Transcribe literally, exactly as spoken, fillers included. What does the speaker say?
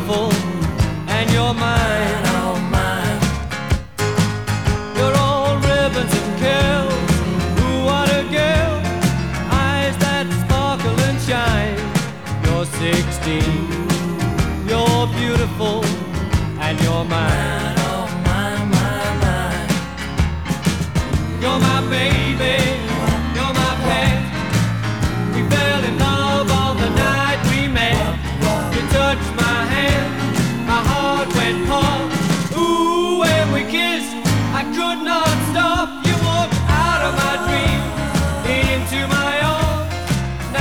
beautiful, and you're mine, oh mine. You're all ribbons and curls. Ooh, what a girl. Eyes that sparkle and shine. You're sixteen.